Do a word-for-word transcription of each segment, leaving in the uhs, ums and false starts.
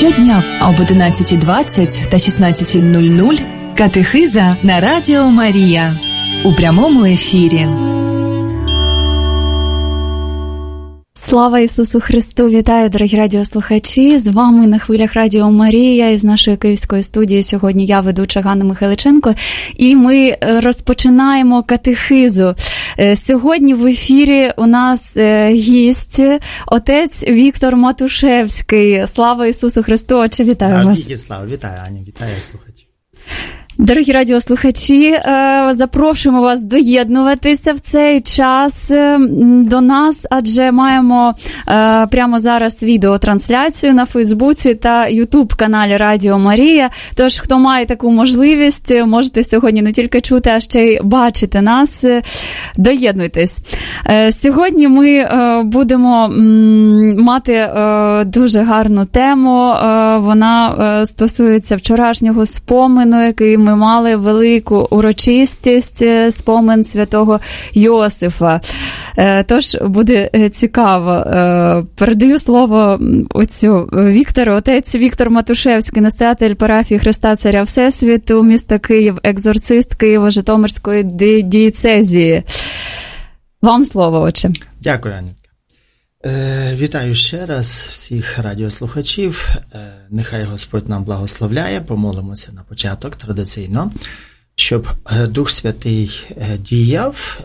Щодня об одинадцятій двадцять та шістнадцятій нуль нуль катехиза на Радіо Марія у прямому ефірі. Слава Ісусу Христу! Вітаю, дорогі радіослухачі! З вами на хвилях Радіо Марія із нашої київської студії сьогодні я, ведуча Ганна Михайличенко, і ми розпочинаємо катехизу. Сьогодні в ефірі у нас гість, отець Віктор Матушевський. Слава Ісусу Христу! Отче, вітаю вас! Слава, вітаю, Аня, вітаю слухачі! Дорогі радіослухачі, запрошуємо вас доєднуватися в цей час до нас, адже маємо прямо зараз відеотрансляцію на Фейсбуці та Ютуб-каналі Радіо Марія. Тож, хто має таку можливість, можете сьогодні не тільки чути, а ще й бачити нас. Доєднуйтесь. Сьогодні ми будемо мати дуже гарну тему. Вона стосується вчорашнього спомену, який ми мали велику урочистість, спомин святого Йосифа. Тож буде цікаво. Передаю слово отцю Віктору. Отець Віктор Матушевський, настоятель парафії Христа Царя Всесвіту, міста Київ, екзорцист Києво-Житомирської дієцезії. Вам слово, отче. Дякую, Аня. Вітаю ще раз всіх радіослухачів. Нехай Господь нам благословляє. Помолимося на початок традиційно, щоб Дух Святий діяв.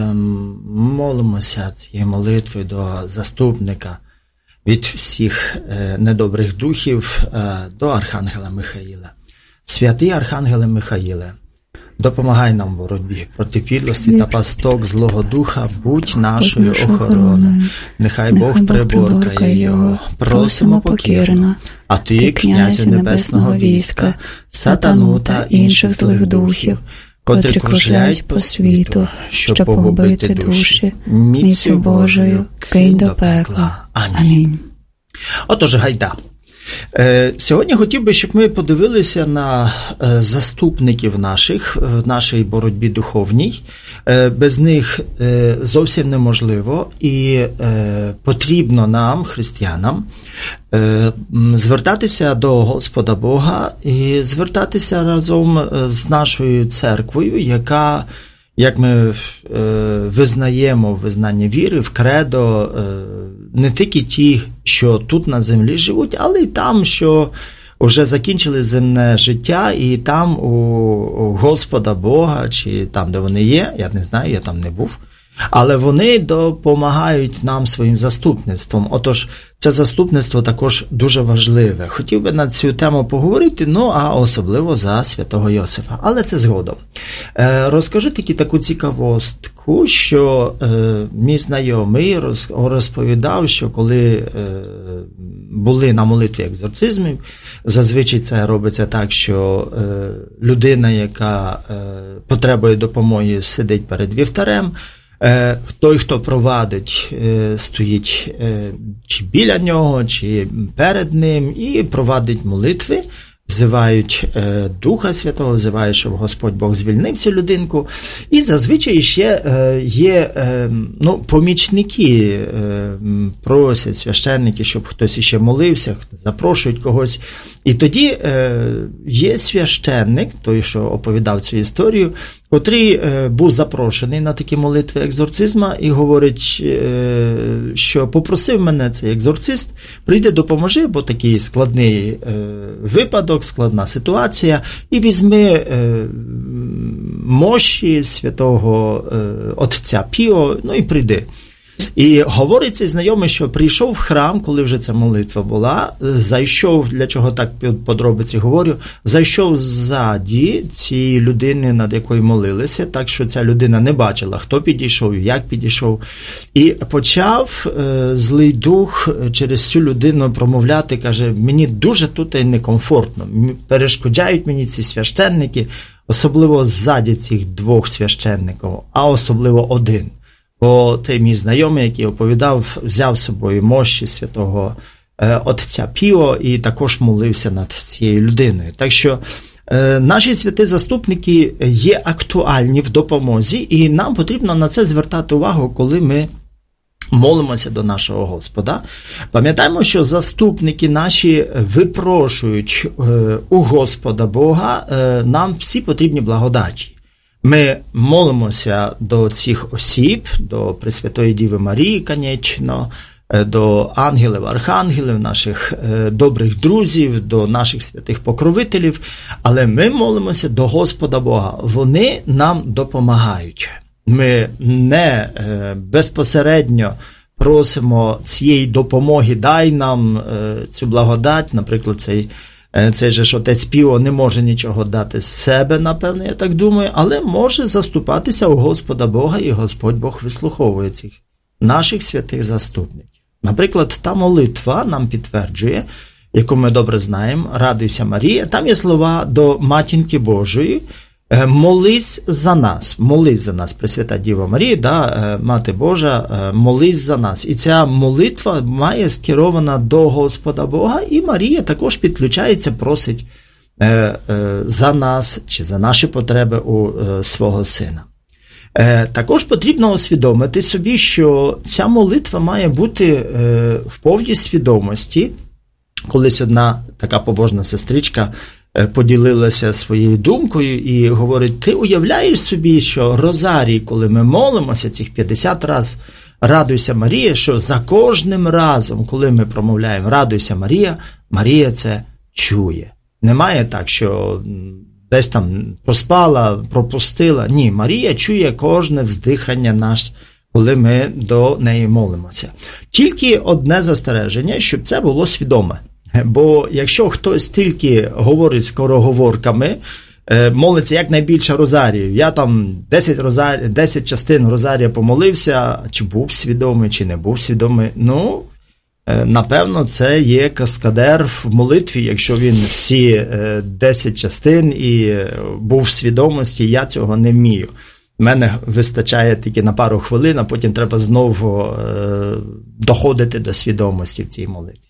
Молимося цією молитвою до заступника від всіх недобрих духів, до Архангела Михаїла. Святий Архангеле Михаїле, допомагай нам в боротьбі проти підлості та пасток злого духа, будь нашою охороною. Нехай Бог приборкає його, просимо покірно. А ти, князю небесного війська, сатану та інших злих духів, котрі кружляють по світу, щоб погубити душі, міцю Божою кинь до пекла. Амінь. Отож, гайда. Сьогодні хотів би, щоб ми подивилися на заступників наших в нашій боротьбі духовній. Без них зовсім неможливо і потрібно нам, християнам, звертатися до Господа Бога і звертатися разом з нашою церквою, яка, як ми визнаємо в визнанні віри, в кредо, не тільки ті, що тут на землі живуть, але й там, що вже закінчили земне життя, і там у Господа Бога, чи там, де вони є, я не знаю, я там не був, але вони допомагають нам своїм заступництвом. Отож, це заступництво також дуже важливе. Хотів би на цю тему поговорити, ну, а особливо за святого Йосифа. Але це згодом. Е, розкажу тільки таку цікавостку, що е, мій знайомий роз, розповідав, що коли е, були на молитві екзорцизмів, зазвичай це робиться так, що е, людина, яка е, потребує допомоги, сидить перед вівтарем, той, хто провадить, стоїть чи біля нього, чи перед ним, і провадить молитви, взивають Духа Святого, взивають, щоб Господь Бог звільнив цю людинку. І зазвичай ще є, ну, помічники, просять священники, щоб хтось іще молився, запрошують когось. І тоді є священник, той, що оповідав цю історію, котрий був запрошений на такі молитви екзорцизма і говорить, що попросив мене цей екзорцист, прийди, допоможи, бо такий складний випадок, складна ситуація, і візьми мощі святого отця Піо, ну і прийди. І говорить цей знайомий, що прийшов в храм, коли вже ця молитва була, зайшов, для чого так подробиці говорю, зайшов ззаді цієї людини, над якою молилися, так що ця людина не бачила, хто підійшов, як підійшов, і почав е, злий дух через цю людину промовляти, каже, мені дуже тут некомфортно, перешкоджають мені ці священники, особливо ззаді цих двох священників, а особливо один. Бо той мій знайомий, який оповідав, взяв з собою мощі святого е, отця Піо і також молився над цією людиною. Так що е, наші святі заступники є актуальні в допомозі, і нам потрібно на це звертати увагу, коли ми молимося до нашого Господа. Пам'ятаємо, що заступники наші випрошують у Господа Бога нам всі потрібні благодаті. Ми молимося до цих осіб, до Пресвятої Діви Марії, конечно, до ангелів, архангелів, наших добрих друзів, до наших святих покровителів, але ми молимося до Господа Бога. Вони нам допомагають. Ми не безпосередньо просимо цієї допомоги, дай нам цю благодать, наприклад, цей Цей же ж отець Піо не може нічого дати з себе, напевно, я так думаю, але може заступатися у Господа Бога, і Господь Бог вислуховує цих наших святих заступників. Наприклад, та молитва нам підтверджує, яку ми добре знаємо, «Радуйся, Марія», там є слова до Матінки Божої, «Молись за нас», «Молись за нас», Пресвята Діва Марія, да, Мати Божа, «Молись за нас». І ця молитва має скерована до Господа Бога, і Марія також підключається, просить за нас, чи за наші потреби у свого сина. Також потрібно усвідомити собі, що ця молитва має бути в повній свідомості. Колись одна така побожна сестричка поділилася своєю думкою і говорить, ти уявляєш собі, що розарій, коли ми молимося цих п'ятдесят раз «Радуйся, Марія», що за кожним разом, коли ми промовляємо «Радуйся, Марія», Марія це чує. Немає так, що десь там поспала, пропустила. Ні, Марія чує кожне вздихання наше, коли ми до неї молимося. Тільки одне застереження, щоб це було свідоме. Бо якщо хтось тільки говорить скороговорками, молиться якнайбільше розаріїв, я там десять, розарі... десять частин розарія помолився, чи був свідомий, чи не був свідомий, ну, напевно, це є каскадер в молитві, якщо він всі десять частин і був в свідомості, я цього не вмію. Мене вистачає тільки на пару хвилин, а потім треба знову доходити до свідомості в цій молитві.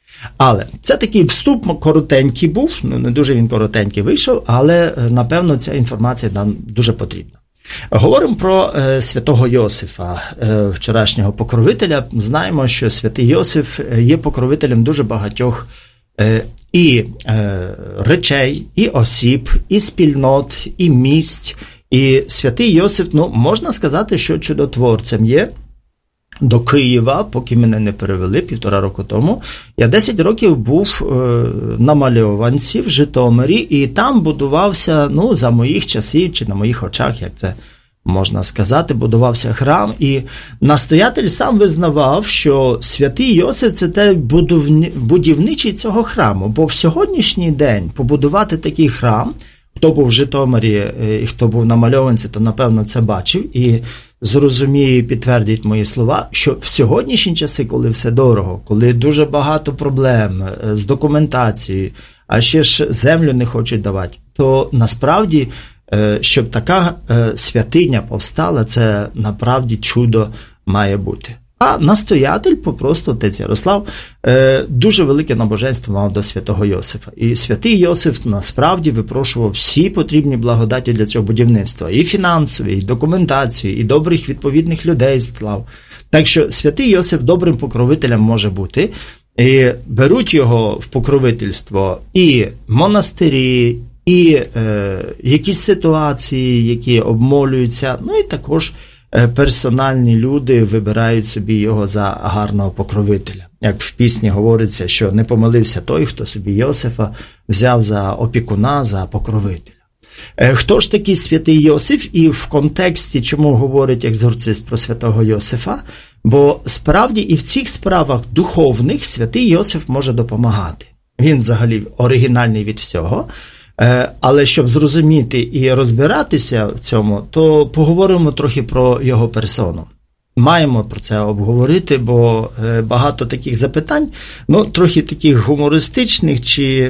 Але це такий вступ коротенький був, ну не дуже він коротенький вийшов, але, напевно, ця інформація нам дуже потрібна. Говоримо про е, святого Йосифа, е, вчорашнього покровителя. Знаємо, що святий Йосиф є покровителем дуже багатьох е, і е, речей, і осіб, і спільнот, і місць. І святий Йосиф, ну, можна сказати, що чудотворцем є. До Києва, поки мене не перевели, півтора року тому, я десять років був е, на Мальованці в Житомирі, і там будувався, ну, за моїх часів, чи на моїх очах, як це можна сказати, будувався храм, і настоятель сам визнавав, що святий Йосиф – це те будівни, будівничий цього храму, бо в сьогоднішній день побудувати такий храм, хто був в Житомирі і хто був на Мальованці, то, напевно, це бачив, і зрозуміє і підтвердить мої слова, що в сьогоднішні часи, коли все дорого, коли дуже багато проблем з документацією, а ще ж землю не хочуть давати, то насправді, щоб така святиня повстала, це насправді чудо має бути. А настоятель, попросту отець Ярослав, дуже велике набоженство мав до святого Йосифа. І святий Йосиф насправді випрошував всі потрібні благодаті для цього будівництва. І фінансові, і документацію, і добрих відповідних людей склав. Так що святий Йосиф добрим покровителем може бути. І беруть його в покровительство і монастирі, і е, якісь ситуації, які обмолюються, ну і також персональні люди вибирають собі його за гарного покровителя. Як в пісні говориться, що не помилився той, хто собі Йосифа взяв за опікуна, за покровителя. Хто ж такий святий Йосиф? І в контексті, чому говорить екзорцист про святого Йосифа? Бо справді і в цих справах духовних святий Йосиф може допомагати. Він взагалі оригінальний від всього. Але щоб зрозуміти і розбиратися в цьому, то поговоримо трохи про його персону. Маємо про це обговорити, бо багато таких запитань, ну, трохи таких гумористичних, чи,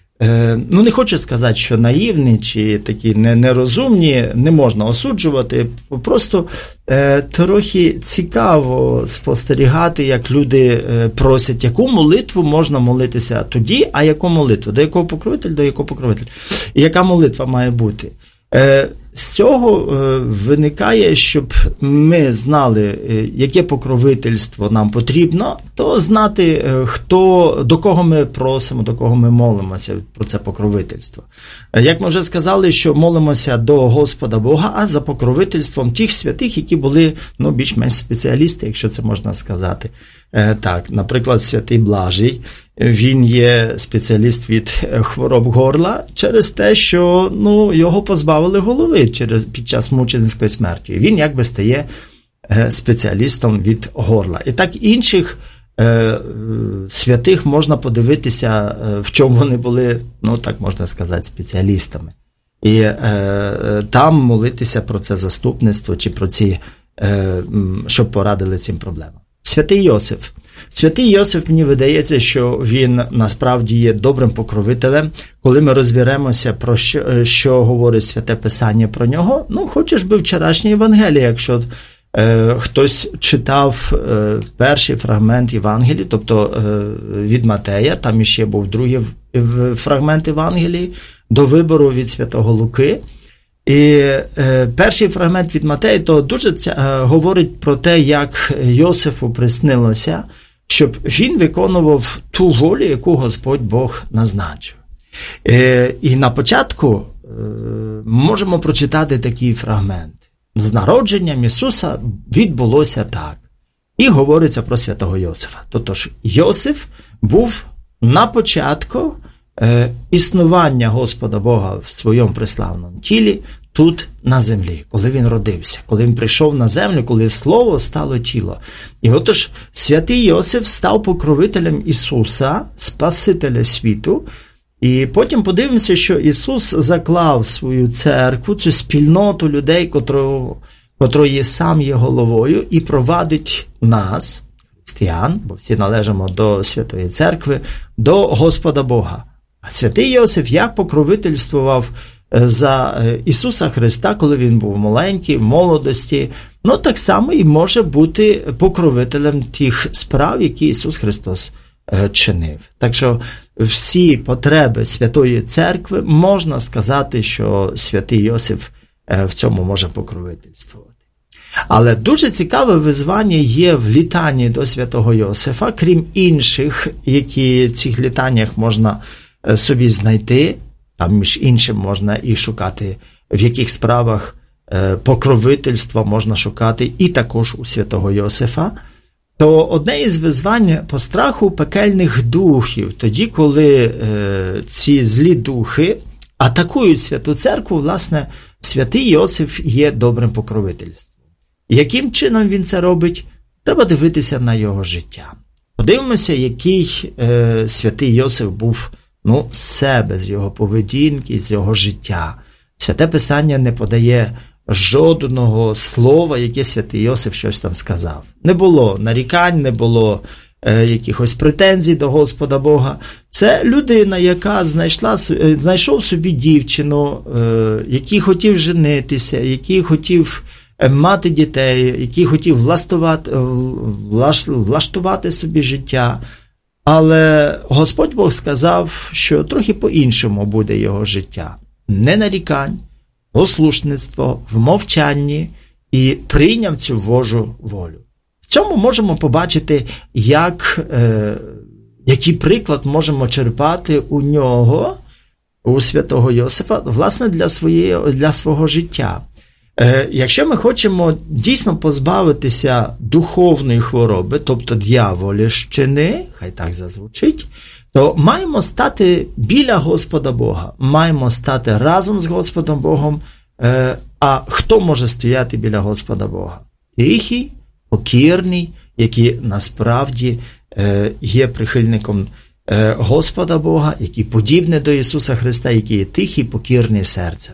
ну, не хочу сказати, що наївні, чи такі нерозумні, не можна осуджувати. Просто е, трохи цікаво спостерігати, як люди просять, яку молитву можна молитися тоді, а яку молитву, до якого покровителя, до якого покровителя. І яка молитва має бути. Е, з цього виникає, щоб ми знали, яке покровительство нам потрібно, то знати, хто, до кого ми просимо, до кого ми молимося про це покровительство. Як ми вже сказали, що молимося до Господа Бога, а за покровительством тих святих, які були, ну, більш-менш спеціалісти, якщо це можна сказати. Так, наприклад, святий Блажій, він є спеціаліст від хвороб горла через те, що, ну, його позбавили голови через, під час мученицької смерті. Він якби стає спеціалістом від горла. І так інших е, святих можна подивитися, в чому вони були, ну, так можна сказати, спеціалістами. І е, там молитися про це заступництво чи про ці, е, щоб порадили цим проблемам. Святий Йосиф. Святий Йосиф, мені видається, що він насправді є добрим покровителем. Коли ми розберемося, про що, що говорить Святе Писання про нього, ну, хочеш би вчорашнє Євангеліє, якщо е, хтось читав е, перший фрагмент Євангелії, тобто е, від Матея, там іще був другий фрагмент Євангелії, до вибору від Святого Луки. І е, перший фрагмент від Матея, то дуже ця, е, говорить про те, як Йосифу приснилося, щоб він виконував ту волю, яку Господь Бог назначив. Е, і на початку е, можемо прочитати такий фрагмент. З народженням Ісуса відбулося так. І говориться про святого Йосифа. Тотож Йосиф був на початку е, існування Господа Бога в своєму преславному тілі тут на землі, коли він родився, коли він прийшов на землю, коли Слово стало тіло. І отож святий Йосиф став покровителем Ісуса, Спасителя світу. І потім подивимося, що Ісус заклав свою церкву, цю спільноту людей, котрого, котрої сам є головою, і провадить нас, християн, бо всі належимо до Святої Церкви, до Господа Бога. А святий Йосиф як покровительствував за Ісуса Христа, коли він був маленький, в молодості, ну так само і може бути покровителем тих справ, які Ісус Христос чинив. Так що всі потреби Святої Церкви можна сказати, що святий Йосиф в цьому може покровительствувати. Але дуже цікаве визвання є в літанні до святого Йосифа, крім інших, які в цих літаннях можна собі знайти. Там, між іншим, можна і шукати, в яких справах покровительства можна шукати, і також у святого Йосифа. То одне із визвань по страху пекельних духів, тоді, коли е, ці злі духи атакують Святу Церкву, власне, святий Йосиф є добрим покровительством. Яким чином він це робить? Треба дивитися на його життя. Подивимося, який е, святий Йосиф був, ну, з себе, з його поведінки, з його життя. Святе Писання не подає жодного слова, яке святий Йосиф щось там сказав. Не було нарікань, не було е, якихось претензій до Господа Бога. Це людина, яка знайшла, знайшов собі дівчину, е, який хотів женитися, який хотів мати дітей, який хотів влаштувати, влаштувати собі життя. Але Господь Бог сказав, що трохи по-іншому буде його життя. Не нарікань, послушництво, в мовчанні, і прийняв цю Божу волю. В цьому можемо побачити, як, е, який приклад можемо черпати у нього, у святого Йосифа, власне, для, своєї, для свого життя. Е, якщо ми хочемо дійсно позбавитися духовної хвороби, тобто д'яволівщини, хай так зазвучить, то маємо стати біля Господа Бога, маємо стати разом з Господом Богом. Е, а хто може стояти біля Господа Бога? Тихий, покірний, який насправді е, є прихильником е, Господа Бога, який подібний до Ісуса Христа, який є тихий, покірний серцем.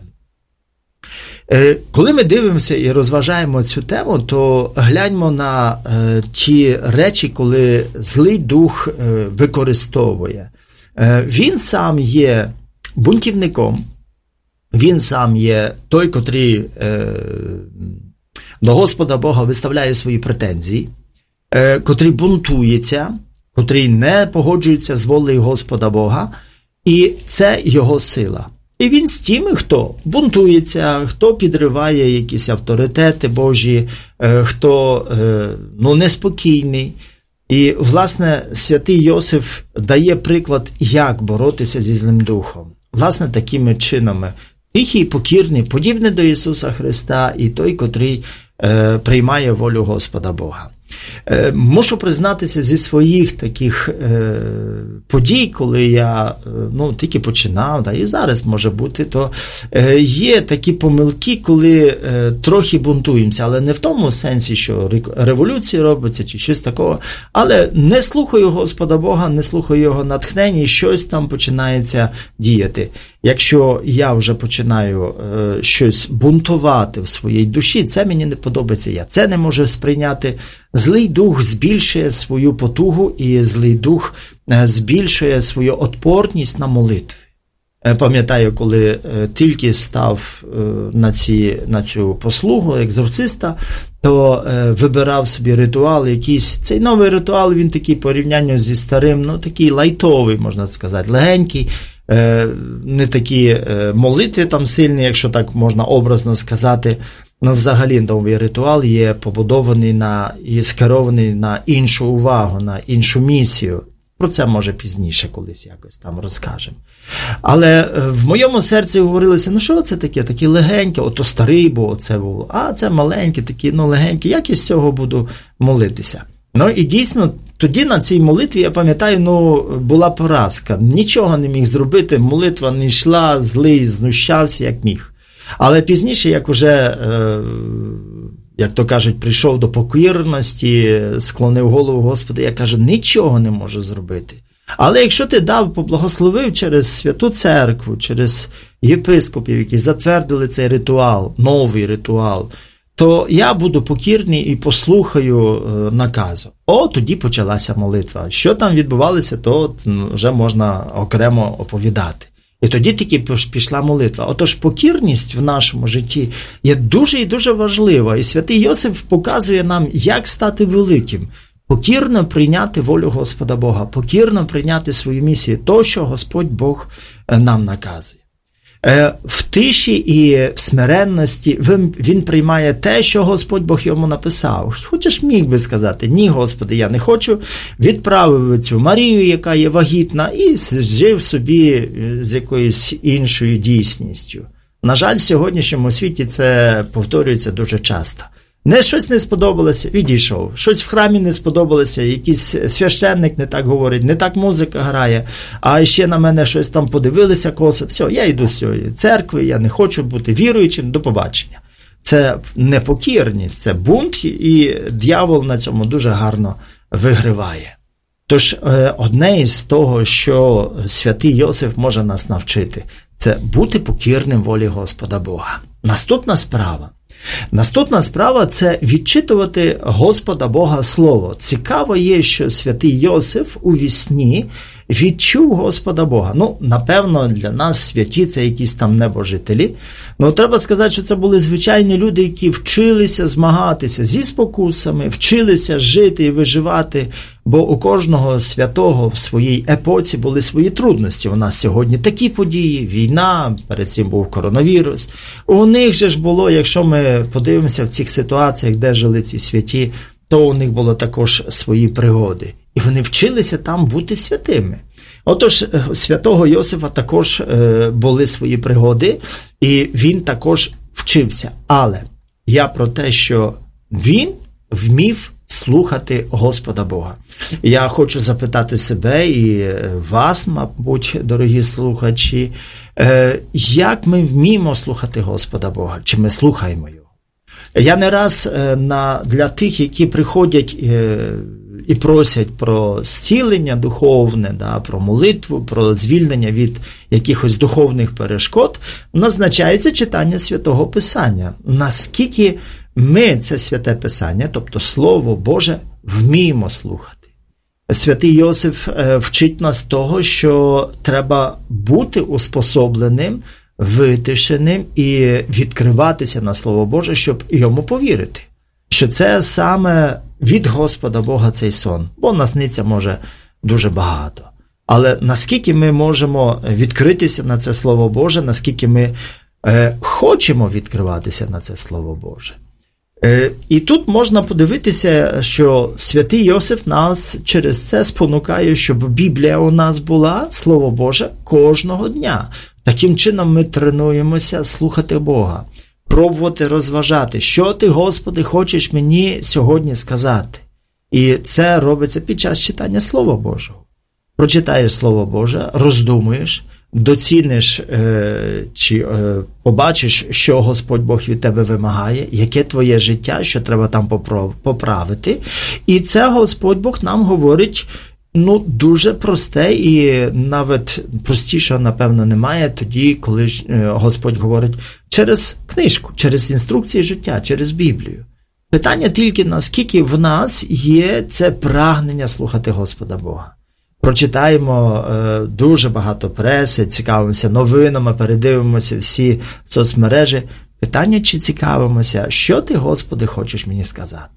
Коли ми дивимося і розважаємо цю тему, то гляньмо на е, ті речі, коли злий дух е, використовує. Е, він сам є бунтівником, він сам є той, котрий е, до Господа Бога виставляє свої претензії, е, котрий бунтується, котрий не погоджується з волею Господа Бога, і це його сила. І він з тими, хто бунтується, хто підриває якісь авторитети Божі, хто ну, неспокійний. І, власне, святий Йосиф дає приклад, як боротися зі злим духом. Власне, такими чинами. Тихий, покірний, подібний до Ісуса Христа і той, котрий е, приймає волю Господа Бога. Е, мушу признатися зі своїх таких е, подій, коли я е, ну, тільки починав, да, і зараз може бути, то е, є такі помилки, коли е, трохи бунтуємося, але не в тому сенсі, що революція робиться чи щось такого, але не слухаю Господа Бога, не слухаю Його натхнення, і щось там починається діяти. Якщо я вже починаю е, щось бунтувати в своїй душі, це мені не подобається, я це не можу сприйняти. Злий дух збільшує свою потугу, і злий дух е, збільшує свою отпорність на молитви. Е, пам'ятаю, коли е, тільки став е, на, ці, на цю послугу екзорциста, то е, вибирав собі ритуал якийсь. Цей новий ритуал, він такий порівняння зі старим, ну такий лайтовий, можна сказати, легенький. Не такі молитви там сильні, якщо так можна образно сказати. Ну, взагалі, новий ритуал є побудований на, і скерований на іншу увагу, на іншу місію. Про це, може, пізніше колись якось там розкажемо. Але в моєму серці говорилося, ну що це таке, такі легенькі, ото старий, бо це було, а це маленькі, такі, ну легенькі, як я з цього буду молитися? Ну, і дійсно, тоді на цій молитві, я пам'ятаю, ну, була поразка. Нічого не міг зробити, молитва не йшла, злий, знущався, як міг. Але пізніше, як уже, е, як то кажуть, прийшов до покірності, склонив голову Господи, я кажу, нічого не можу зробити. Але якщо ти дав, поблагословив через Святу Церкву, через єпископів, які затвердили цей ритуал, новий ритуал, то я буду покірний і послухаю наказу. О, тоді почалася молитва. Що там відбувалося, то вже можна окремо оповідати. І тоді тільки пішла молитва. Отож, покірність в нашому житті є дуже і дуже важлива. І святий Йосиф показує нам, як стати великим. Покірно прийняти волю Господа Бога, покірно прийняти свою місію, то, що Господь Бог нам наказує. В тиші і в смиренності він приймає те, що Господь Бог йому написав. Хочеш, міг би сказати, ні, Господи, я не хочу, відправив цю Марію, яка є вагітна, і жив собі з якоюсь іншою дійсністю. На жаль, в сьогоднішньому світі це повторюється дуже часто. Не щось не сподобалося, відійшов. Щось в храмі не сподобалося, якийсь священник не так говорить, не так музика грає, а ще на мене щось там подивилися косо. Все, я йду з цієї церкви, я не хочу бути віруючим, до побачення. Це непокірність, це бунт, і дьявол на цьому дуже гарно виграває. Тож, одне із того, що святий Йосиф може нас навчити, це бути покірним волі Господа Бога. Наступна справа. Наступна справа – це відчитувати Господа Бога Слово. Цікаво є, що святий Йосиф у вісні відчув Господа Бога. Ну, напевно, для нас святі – це якісь там небожителі. Ну, треба сказати, що це були звичайні люди, які вчилися змагатися зі спокусами, вчилися жити і виживати, бо у кожного святого в своїй епоці були свої трудності. У нас сьогодні такі події, війна, перед цим був коронавірус. У них же ж було, якщо ми подивимося в цих ситуаціях, де жили ці святі, то у них було також свої пригоди. І вони вчилися там бути святими. Отож, святого Йосифа також е, були свої пригоди, і він також вчився. Але я про те, що він вмів слухати Господа Бога. Я хочу запитати себе і вас, мабуть, дорогі слухачі, е, як ми вміємо слухати Господа Бога? Чи ми слухаємо Його? Я не раз е, на, для тих, які приходять е, і просять про зцілення духовне, да, про молитву, про звільнення від якихось духовних перешкод, назначається читання Святого Писання. Наскільки ми це Святе Писання, тобто Слово Боже, вміємо слухати. Святий Йосиф вчить нас того, що треба бути успособленим, витишеним і відкриватися на Слово Боже, щоб йому повірити. Що це саме від Господа Бога цей сон, бо насниться може дуже багато. Але наскільки ми можемо відкритися на це Слово Боже, наскільки ми е, хочемо відкриватися на це Слово Боже. Е, і тут можна подивитися, що святий Йосиф нас через це спонукає, щоб Біблія у нас була, Слово Боже, кожного дня. Таким чином ми тренуємося слухати Бога, пробувати розважати, що ти, Господи, хочеш мені сьогодні сказати. І це робиться під час читання Слова Божого. Прочитаєш Слово Боже, роздумуєш, доціниш е, чи е, побачиш, що Господь Бог від тебе вимагає, яке твоє життя, що треба там поправити. І це Господь Бог нам говорить, ну, дуже просте, і навіть простішого, напевно, немає тоді, коли Господь говорить через книжку, через інструкції життя, через Біблію. Питання тільки, наскільки в нас є це прагнення слухати Господа Бога. Прочитаємо е, дуже багато преси, цікавимося новинами, передивимося всі соцмережі. Питання, чи цікавимося, що ти, Господи, хочеш мені сказати?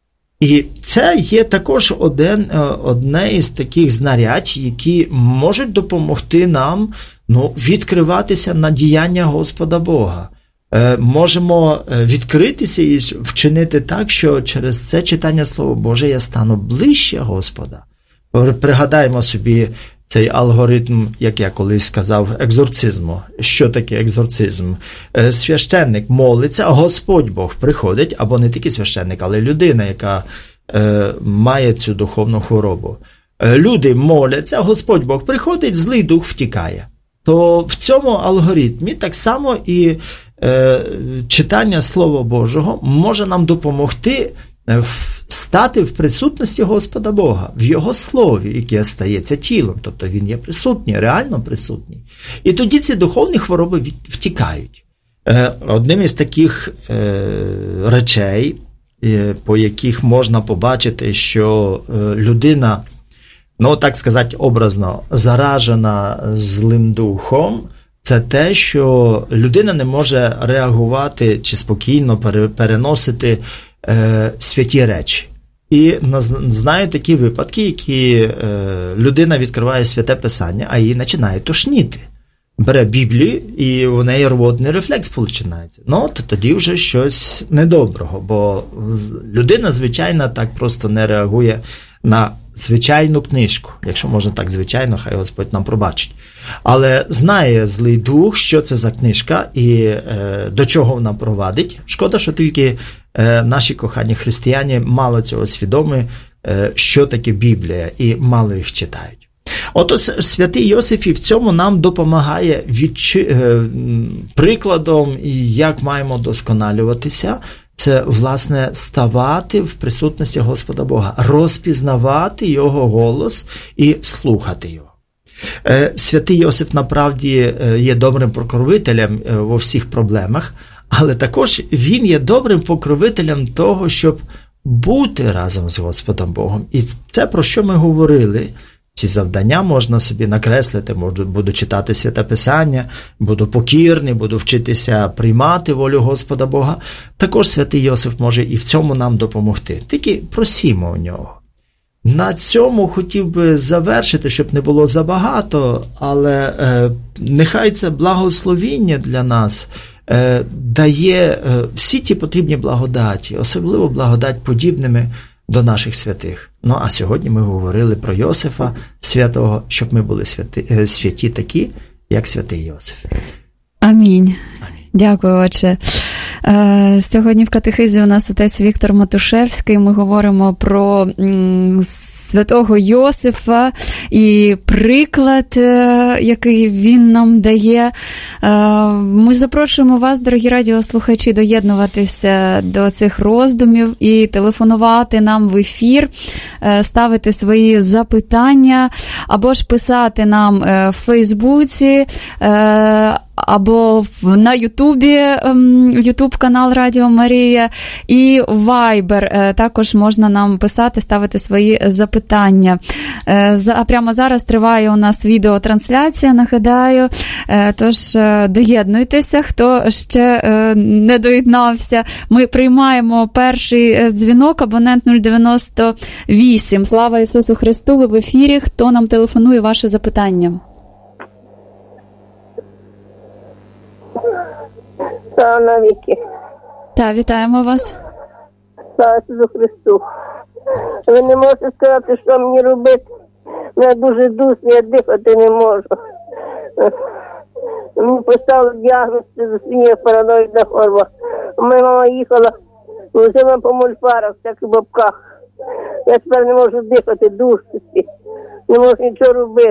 І це є також один, одне із таких знарядь, які можуть допомогти нам, ну, відкриватися на діяння Господа Бога. Е, можемо відкритися і вчинити так, що через це читання Слова Боже я стану ближче Господа. Пригадаємо собі цей алгоритм, як я колись сказав, екзорцизму. Що таке екзорцизм? Священник молиться, а Господь Бог приходить, або не тільки священник, але людина, яка е, має цю духовну хворобу. Люди моляться, Господь Бог приходить, злий дух втікає. То в цьому алгоритмі так само і е, читання Слова Божого може нам допомогти стати в присутності Господа Бога, в Його Слові, яке стається тілом, тобто Він є присутній, реально присутній. І тоді ці духовні хвороби втікають. Одним із таких речей, по яких можна побачити, що людина, ну, так сказати, образно, заражена злим духом, це те, що людина не може реагувати чи спокійно переносити е, святі речі. І знаю такі випадки, які е, людина відкриває святе писання, а її починає тошніти. Бере Біблію, і у неї рвотний рефлекс починається. Ну, то тоді вже щось недоброго, бо людина, звичайно, так просто не реагує на звичайну книжку. Якщо можна так звичайно, хай Господь нам пробачить. Але знає злий дух, що це за книжка і е, до чого вона провадить. Шкода, що тільки е, наші кохані християни мало цього свідомі, е, що таке Біблія, і мало їх читають. Ото святий Йосиф і в цьому нам допомагає відчи... е, прикладом, і як маємо досконалюватися. Це, власне, ставати в присутності Господа Бога, розпізнавати Його голос і слухати Його. Святий Йосиф, направді, є добрим покровителем во всіх проблемах, але також він є добрим покровителем того, щоб бути разом з Господом Богом. І це, про що ми говорили, ці завдання можна собі накреслити, можу, буду читати Святе Писання, буду покірний, буду вчитися приймати волю Господа Бога. Також святий Йосиф може і в цьому нам допомогти. Тільки просімо у нього. На цьому хотів би завершити, щоб не було забагато, але е, нехай це благословіння для нас е, дає е, всі ті потрібні благодаті, особливо благодать подібними до наших святих. Ну, а сьогодні ми говорили про Йосифа святого, щоб ми були святі, святі такі, як святий Йосиф. Амінь. Амінь. Дякую, отче. Сьогодні в катехизі у нас отець Віктор Матушевський. Ми говоримо про святого Йосифа і приклад, який він нам дає. Ми запрошуємо вас, дорогі радіослухачі, доєднуватися до цих роздумів і телефонувати нам в ефір, ставити свої запитання або ж писати нам в Фейсбуці, або на Ютубі, Ютуб канал Радіо Марія, і Viber також можна нам писати, ставити свої запитання. А прямо зараз триває у нас відеотрансляція, нагадаю, тож доєднуйтеся, хто ще не доєднався. Ми приймаємо перший дзвінок, абонент нуль дев'яносто вісім. Слава Ісусу Христу, ви в ефірі. Хто нам телефонує, ваше запитання? Слава навіки. Так, вітаємо вас. Слава Ісусу Христу. Ви не можете сказати, що мені робити? Мене дуже дусно, я дихати не можу. Мені поставили діагноз шизофренія, параноїдна хвороба. Моя мама їхала, возила по мульфарах, всяких бабках. Я тепер не можу дихати, душити. Не можу нічого робити.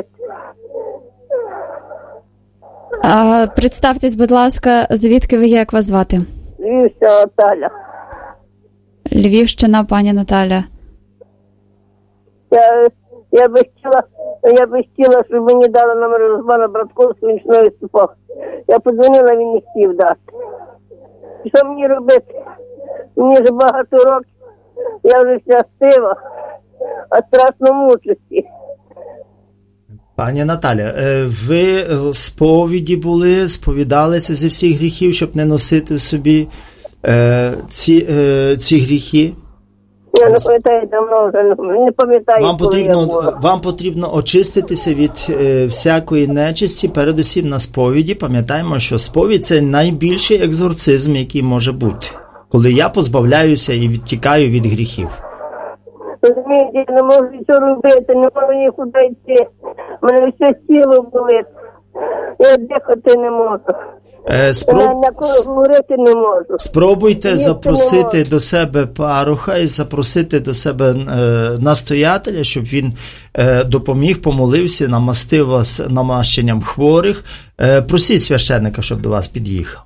А, представтесь, будь ласка, звідки ви є, як вас звати? Львівщина Наталя. Львівщина, пані Наталя. Я, я би хотіла, я би хотіла, щоб мені дали номер Руслана Братковського, він ж не виступав. Я подзвонила, він не хотів дати. Що мені робити? Мені вже багато років, я вже щаслива, а страшно мучуся. Пані Наталя, ви сповіді були, сповідалися зі всіх гріхів, щоб не носити в собі е, ці, е, ці гріхи? Я не пам'ятаю давно вже, не пам'ятаю, вам потрібно, вам потрібно очиститися від е, всякої нечисті, передусім на сповіді. Пам'ятаємо, що сповідь – це найбільший екзорцизм, який може бути, коли я позбавляюся і відтікаю від гріхів. Розумієте, я не можу нічого робити, не можу нікуди йти. Мене все тіло болить. Я дихати не можу. Е, спроб... Я на кого говорити не можу. Спробуйте Їсти запросити до себе пароха і запросити до себе е, настоятеля, щоб він е, допоміг, помолився, намастив вас намащенням хворих. Е, просіть священника, щоб до вас під'їхав.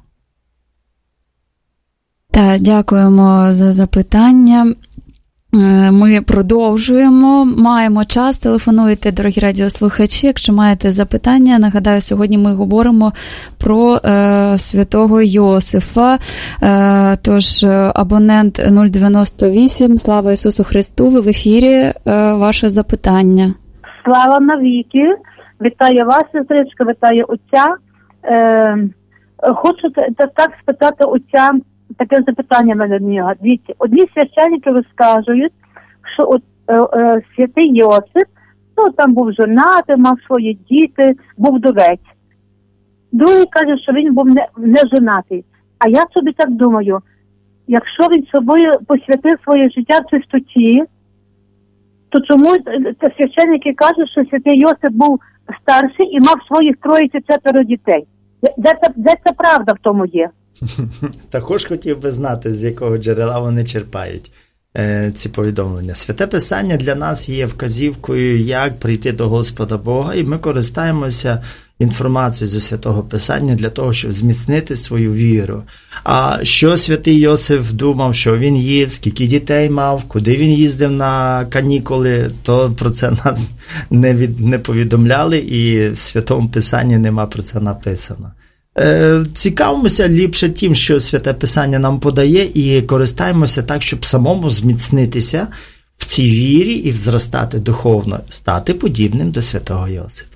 Так, дякуємо за запитання. Ми продовжуємо, маємо час, телефонуйте, дорогі радіослухачі, якщо маєте запитання. Нагадаю, сьогодні ми говоримо про е, святого Йосифа, е, тож абонент нуль дев'яносто вісім, слава Ісусу Христу, ви в ефірі, е, ваше запитання. Слава навіки, вітаю вас, сестричка, вітаю отця. Е, хочу так спитати отця, таке запитання мене до нього. Дивіться, одні священники розказують, що от, е, е, святий Йосип, ну там був жонатий, мав свої діти, був вдовець. Другий каже, що він був не, не жонатий. А я собі так думаю, якщо він собою посвятив своє життя в чистоті, то чому священники кажуть, що святий Йосип був старший і мав своїх троє чи четверо дітей? Де це, де це правда в тому є? Також хотів би знати, з якого джерела вони черпають е, ці повідомлення. Святе Писання для нас є вказівкою, як прийти до Господа Бога, і ми користаємося інформацією зі Святого Писання для того, щоб зміцнити свою віру. А що святий Йосиф думав, що він їв, скільки дітей мав, куди він їздив на канікули, то про це нас не, від, не повідомляли, і в Святому Писанні нема про це написано. Цікавимося ліпше тим, що Святе Писання нам подає, і користаємося так, щоб самому зміцнитися в цій вірі і зростати духовно, стати подібним до святого Йосифа.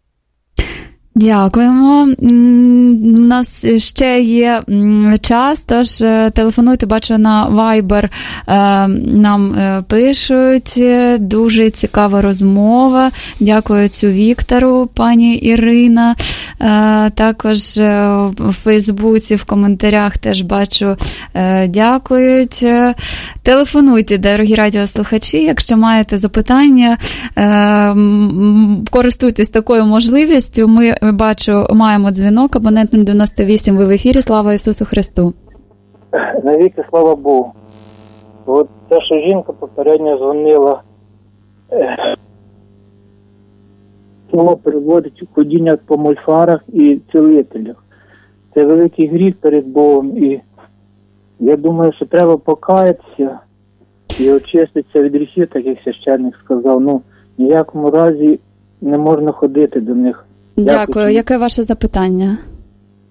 Дякуємо. У нас ще є час, тож телефонуйте, бачу, на Viber нам пишуть. Дуже цікава розмова. Дякую цю Віктору, пані Ірина. Також в Фейсбуці, в коментарях теж бачу, дякують. Телефонуйте, дорогі радіослухачі, якщо маєте запитання, користуйтесь такою можливістю. Ми, бачу, маємо дзвінок, абонент нуль дев'яносто вісім, ви в ефірі, слава Ісусу Христу. Навіки, слава Богу. От те, що жінка попередньо дзвонила, слово переводить у ходіння по мольфарах і цілителях. Це великий гріх перед Богом, і я думаю, що треба покаятися і очиститися від гріхів, так як священник сказав. Ну, в ніякому разі не можна ходити до них. Дякую. Яке ваше запитання?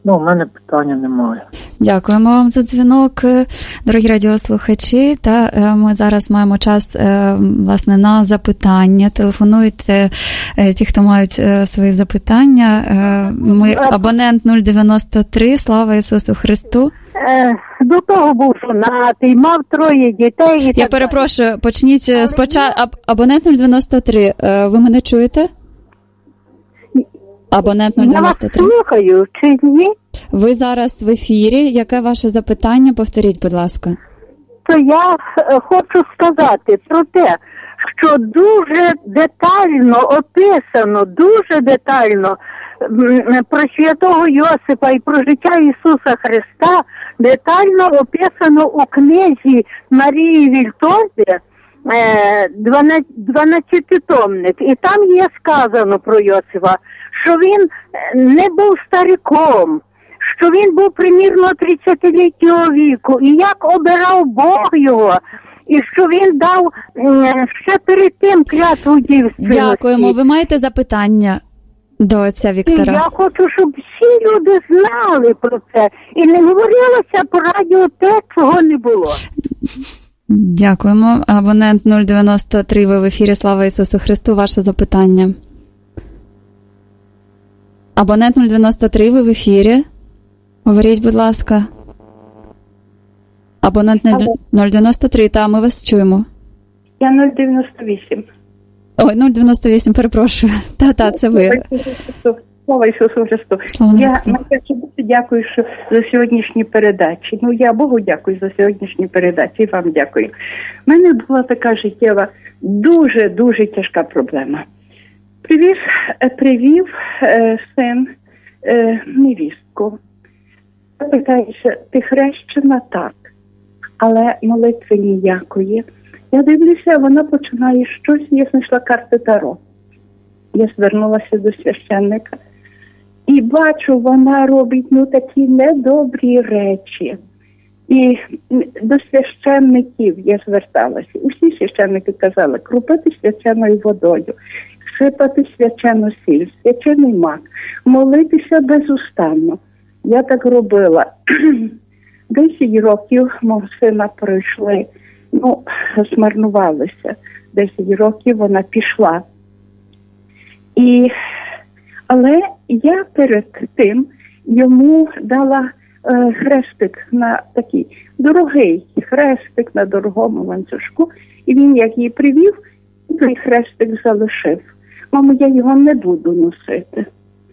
Ну, у мене питання немає. Дякуємо вам за дзвінок, дорогі радіослухачі. Та ми зараз маємо час, власне, на запитання. Телефонуйте ті, хто мають свої запитання. Ми абонент нуль дев'яносто три. Слава Ісусу Христу. До того був жонатий, мав троє дітей. І Я так перепрошую, далі. Почніть спочатку. Аб- абонент нуль дев'яносто три. Ви мене чуєте? Абонент нуль дев'яносто три. Я вас слухаю, чи ні? Ви зараз в ефірі. Яке ваше запитання? Повторіть, будь ласка. То я е, хочу сказати про те, що дуже детально описано, дуже детально м, про святого Йосипа і про життя Ісуса Христа детально описано у книзі Марії Вільтозі, дванадцятитомник. І там є сказано про Йосипа, що він не був стариком, що він був примірно тридцятилітнього віку, і як обирав Бог його, і що він дав е, ще перед тим клятву дівственності. Дякуємо. Ви маєте запитання до отця І Віктора? я хочу, щоб всі люди знали про це. І не говорилося по радіо те, чого не було. Дякуємо. Абонент нуль дев'яносто три, ви в ефірі. Слава Ісусу Христу. Ваше запитання. Абонент нуль дев'яносто три, ви в ефірі. Говоріть, будь ласка. Абонент нуль дев'яносто три, та ми вас чуємо. Я нуль дев'яносто вісім. Ой, нуль дев'яносто вісім, перепрошую. Та-та, це ви. Слава Ісусу Христу. Слава Я Христу. найперше дуже дякую що за сьогоднішні передачі. Ну, я Богу дякую за сьогоднішні передачі і вам дякую. У мене була така життєва, дуже-дуже тяжка проблема. Привіз, привів е, син е, невістку. Я питаюся, ти хрещена? Так, але молитви ніякої. Я дивлюся, вона починає щось, я знайшла карти Таро. Я звернулася до священника і бачу, вона робить ну такі недобрі речі. І до священників я зверталася. Усі священники казали, крупити свяченою водою, сипати свячену сіль, свячений мак, молитися безустанно. Я так робила. Десять років мого сина пройшли, ну, змарнувалися. Десять років вона пішла. І, але я перед тим йому дала е, хрестик на такий дорогий хрестик на дорогому ланцюжку. І він, як її привів, той хрестик залишив. Мамо, я його не буду носити.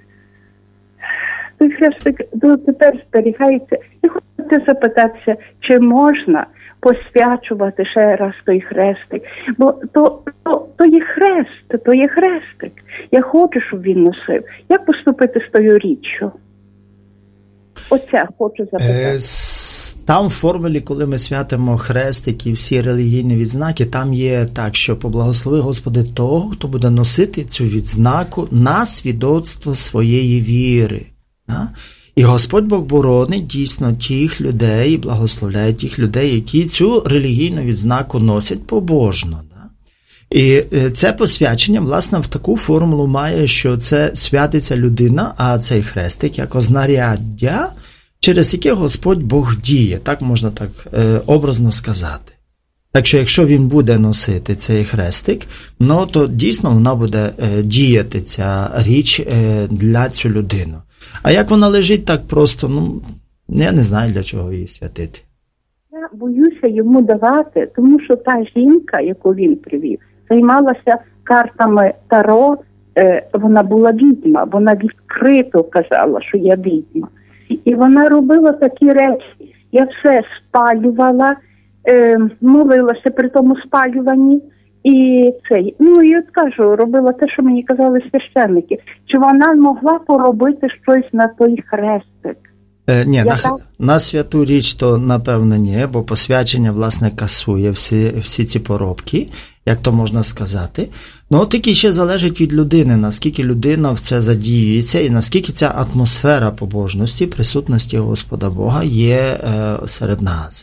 Той хрестик дотепер зберігається. Я хочу запитатися, чи можна посвячувати ще раз той хрестик. Бо то, то, то є хрест, то є хрестик. Я хочу, щоб він носив. Як поступити з тою річчю? Оця хочу запитати. Там в формулі, коли ми святимо хрестик і всі релігійні відзнаки, там є так, що поблагослови Господи того, хто буде носити цю відзнаку на свідоцтво своєї віри. І Господь Бог боронить дійсно тих людей, благословляє тих людей, які цю релігійну відзнаку носять побожно. І це посвячення, власне, в таку формулу має, що це святиться людина, а цей хрестик як знаряддя, через яке Господь Бог діє, так можна так е, образно сказати. Так що, якщо він буде носити цей хрестик, ну, то дійсно вона буде е, діяти, ця річ е, для цю людину. А як вона лежить так просто, ну, я не знаю, для чого її святити. Я боюся йому давати, тому що та жінка, яку він привів, займалася картами Таро, е, вона була відьма, вона відкрито казала, що я відьма. І вона робила такі речі. Я все спалювала, е, молилася при тому спалюванні. І це, ну, і от кажу, робила те, що мені казали священники. Чи вона могла поробити щось на той хрестик? Е, ні, на, так... на святу річ то, напевно, ні, бо посвячення, власне, касує всі, всі ці поробки, як то можна сказати. Ну, тільки ще залежить від людини, наскільки людина в це задіюється і наскільки ця атмосфера побожності, присутності Господа Бога є е, серед нас.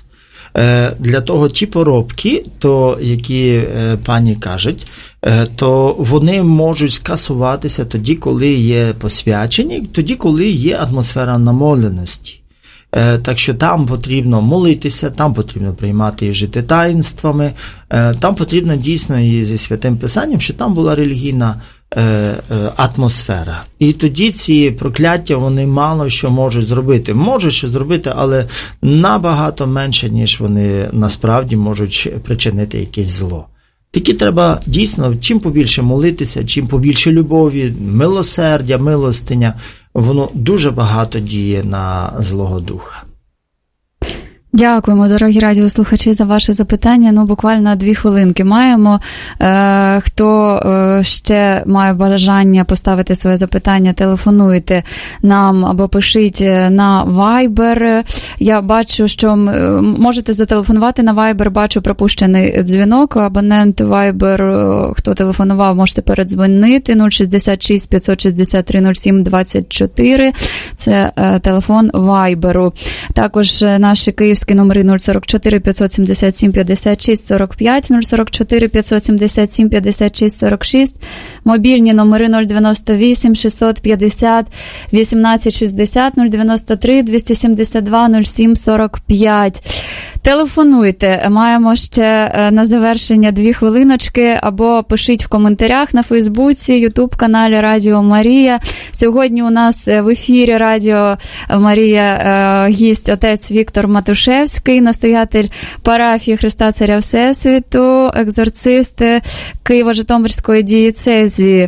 Для того ті поробки, то, які пані кажуть, то вони можуть скасуватися тоді, коли є посвячені, тоді, коли є атмосфера намоленості. Так що там потрібно молитися, там потрібно приймати і жити таїнствами, там потрібно дійсно і зі Святим Писанням, що там була релігійна атмосфера. І тоді ці прокляття, вони мало що можуть зробити. Можуть що зробити, але набагато менше, ніж вони насправді можуть причинити якесь зло. Тільки треба дійсно, чим побільше молитися, чим побільше любові, милосердя, милостиня, воно дуже багато діє на Злого Духа. Дякуємо, дорогі радіослухачі, за ваше запитання. Ну, буквально дві хвилинки маємо. Е, хто е, ще має бажання поставити своє запитання, телефонуйте нам або пишіть на Viber. Я бачу, що можете зателефонувати на Viber, бачу пропущений дзвінок. Абонент Viber, хто телефонував, можете передзвонити нуль шістдесят шість п'ятсот шістдесят три нуль сім двадцять чотири. Це е, телефон Viber. Також наші київські номери нуль сорок чотири п'ятсот сімдесят сім п'ятдесят шість сорок п'ять, нуль сорок чотири п'ятсот сімдесят сім п'ятдесят шість сорок шість, мобільні номери нуль дев'яносто вісім шістсот п'ятдесят вісімнадцять шістдесят, нуль дев'яносто три двісті сімдесят два нуль сім сорок п'ять. Телефонуйте, маємо ще на завершення дві хвилиночки, або пишіть в коментарях на Фейсбуці, Ютуб-каналі Радіо Марія. Сьогодні у нас в ефірі Радіо Марія гість отець Віктор Матушевський, настоятель парафії Христа Царя Всесвіту, екзорцист Києво-Житомирської дієцезії.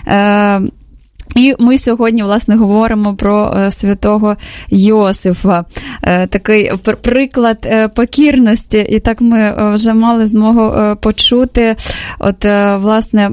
І ми сьогодні, власне, говоримо про святого Йосифа. Такий приклад покірності. І так ми вже мали змогу почути, от, власне,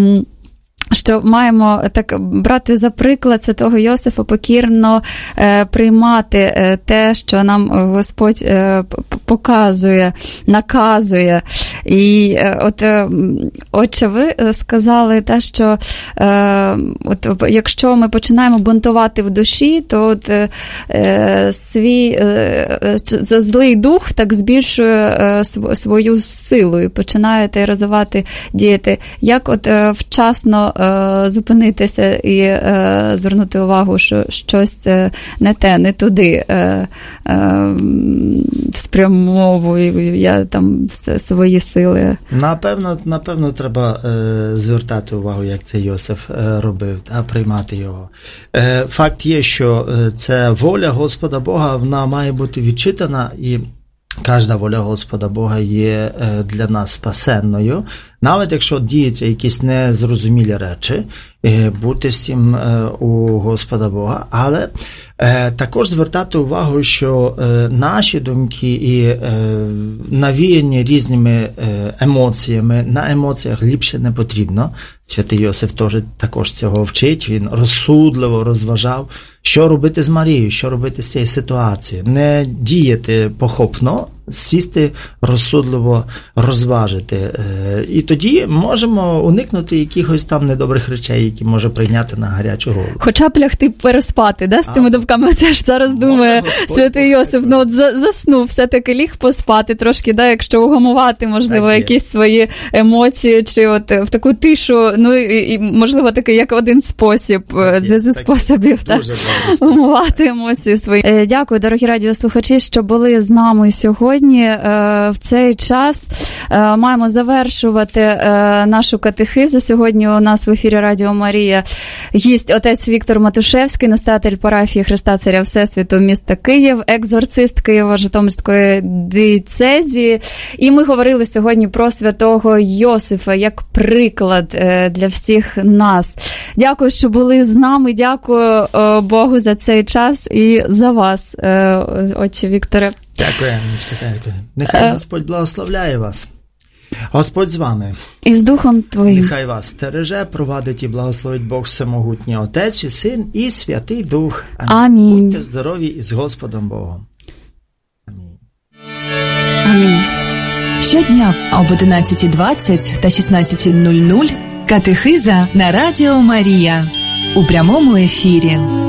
що маємо так брати за приклад святого Йосифа, покірно е, приймати е, те, що нам Господь е, показує, наказує. І е, от, е, отче, ви сказали те, що е, от, якщо ми починаємо бунтувати в душі, то от, е, свій е, злий дух так збільшує е, свою силу і починає розвивати, діяти. Як от е, вчасно зупинитися і е, звернути увагу, що щось не те, не туди е, е, спрямовую я там свої сили. Напевно, напевно треба е, звертати увагу, як це Йосиф е, робив, та, приймати його. Е, факт є, що це воля Господа Бога, вона має бути відчитана, і кожна воля Господа Бога є для нас спасенною. Навіть якщо діються якісь незрозумілі речі, бути з цим у Господа Бога, але також звертати увагу, що наші думки і навіяні різними емоціями, на емоціях ліпше не потрібно. Святий Йосиф теж також цього вчить, він розсудливо розважав, що робити з Марією, що робити з цією ситуацією. Не діяти похопно, сісти розсудливо, розважити. І тоді можемо уникнути якихось там недобрих речей, які може прийняти на гарячу голову. Хоча б лягти переспати, да, з тими думками. Це ж зараз думає святий Йосиф, ну от заснув, все-таки ліг поспати трошки, да, якщо угамувати, можливо, так якісь свої емоції, чи от в таку тишу, ну і, можливо, такий як один спосіб, це зі способів, так, умивати емоції свої. Дякую, дорогі радіослухачі, що були з нами сьогодні. В цей час маємо завершувати нашу катехизу. Сьогодні у нас в ефірі Радіо Марія гість отець Віктор Матушевський, настоятель парафії Христа Царя Всесвіту міста Київ, екзорцист Києво-Житомирської дієцезії. І ми говорили сьогодні про святого Йосифа як приклад для всіх нас. Дякую, що були з нами. Дякую Богу за цей час і за вас, отче Вікторе. Дякую, Анечка, дякую. Нехай Господь благословляє вас. Господь з вами. І з Духом Твоїм. Нехай вас стереже, провадить і благословить Бог Всемогутній, Отець і Син і Святий Дух. Амінь. Будьте здорові і з Господом Богом. Амінь. Амінь. Щодня об одинадцята двадцять та шістнадцята нуль нуль катехиза на Радіо Марія у прямому ефірі.